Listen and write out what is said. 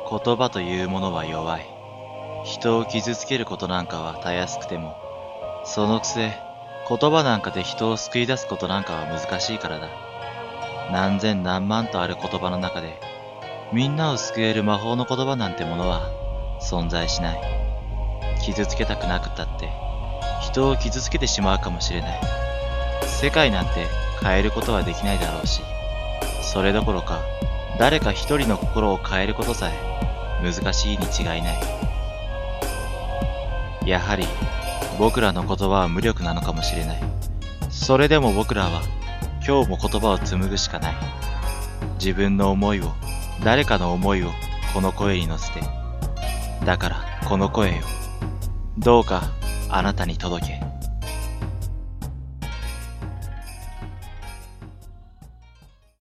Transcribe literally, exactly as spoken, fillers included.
言葉というものは弱い。人を傷つけることなんかはたやすくても、そのくせ、言葉なんかで人を救い出すことなんかは難しいからだ。何千何万とある言葉の中で、みんなを救える魔法の言葉なんてものは存在しない。傷つけたくなくったって、人を傷つけてしまうかもしれない。世界なんて変えることはできないだろうし、それどころか、誰か一人の心を変えることさえ難しいに違いない。やはり僕らの言葉は無力なのかもしれない。それでも僕らは今日も言葉を紡ぐしかない。自分の思いを、誰かの思いをこの声に乗せて。だからこの声よ、どうかあなたに届け。